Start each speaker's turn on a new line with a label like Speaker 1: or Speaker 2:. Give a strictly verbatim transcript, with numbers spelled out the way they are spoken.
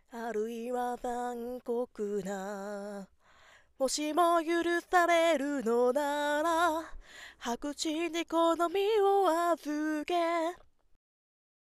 Speaker 1: あるいは残酷な、もしも許されるのなら白紙に好みを預け